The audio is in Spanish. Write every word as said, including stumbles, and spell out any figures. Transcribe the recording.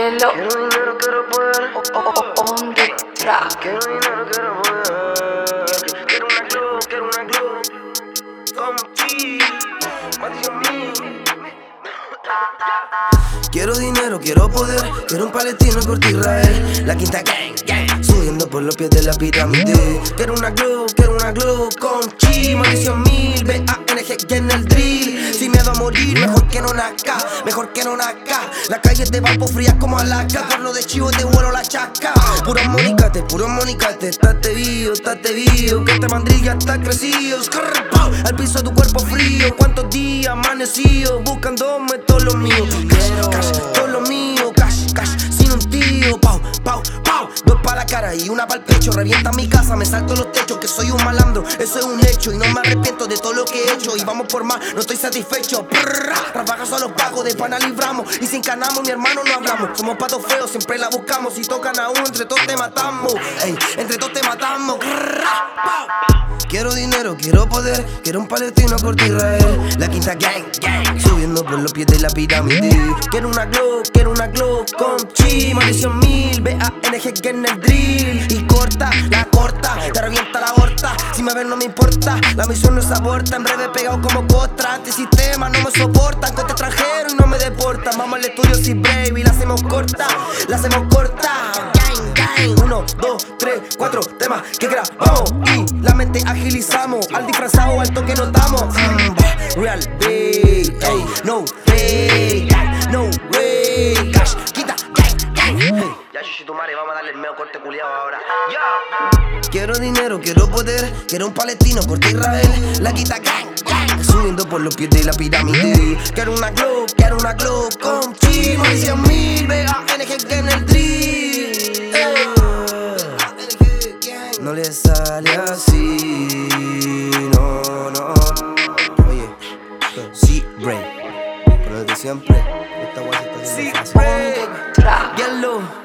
Quiero dinero, quiero poder. on the track. Quiero dinero, quiero poder. Quiero una glow, quiero una glow. Como chi, maldición mía. Quiero dinero, quiero poder. Quiero un palestino en corte Israel. La quinta gang, gang, subiendo por los pies de la pirámide. Quiero una glow, quiero una glow. Con chi, maldición mil. B A N G en el drill. Sin miedo a morir, mejor que no nazca. Mejor que no nazca. Las calles de Valpo frías como Alaska. Por lo de chivo te vuelo la chasca. Puros monicates, puros monicates. Estate vivo, estate vivo. Que este mandril ya está crecido. Scarpa, al piso tu cuerpo frío. Cuántos días amanecido buscándome todo lo mío. Cash, cash, todo lo mío. Cash, cash, sin un tío. Pau, pau, pau. Dos para la cara y una para el pecho. Revienta mi casa, me salto los techos. Que soy un malandro, eso es un hecho. Y no me arrepiento de todo lo que he hecho. Y vamos por más, no estoy satisfecho. Trabaja solo pago, de pana libramos. Y si encanamos, mi hermano no hablamos. Somos patos feos, siempre la buscamos. Si tocan a uno, entre todos te matamos. Ey, entre todos te matamos. Quiero dinero, quiero poder. Quiero un palestino corte Israel. La quinta gang, gang, subiendo por los pies de la pirámide. Quiero una glow, quiero una glow. Con chi, maldición mil. B A N G en el drill. Y corta, la corta, te revienta la horta. Si me ven no me importa, la misión no se aborta. En breve pegado como costra. Antisistema no me soportan. Coste extranjero y no me deportan. Vamos al estudio si brave y la hacemos corta. La hacemos corta. Gang, gang. Uno, dos, tres, cuatro temas que grabamos. Y la mente agilizamos. Al disfrazado alto que notamos. mm, Real big, ey, no fake, no way. Cash, quita, gang, gang, hey. Ya chuchi tu madre, vamos a darle el medio corte culiao ahora. Yeah. Quiero dinero, quiero poder. Quiero un palestino corte Israel. La quita gang, gang, subiendo por los pies de la pirámide. Quiero una glow, quiero una glow. Con chi, maldición mil. B A N G en el drill. Hey. No le sale así, no, no. Oye, sí, break. Pero desde siempre, esta guay se está haciendo fácil. Track. Yellow.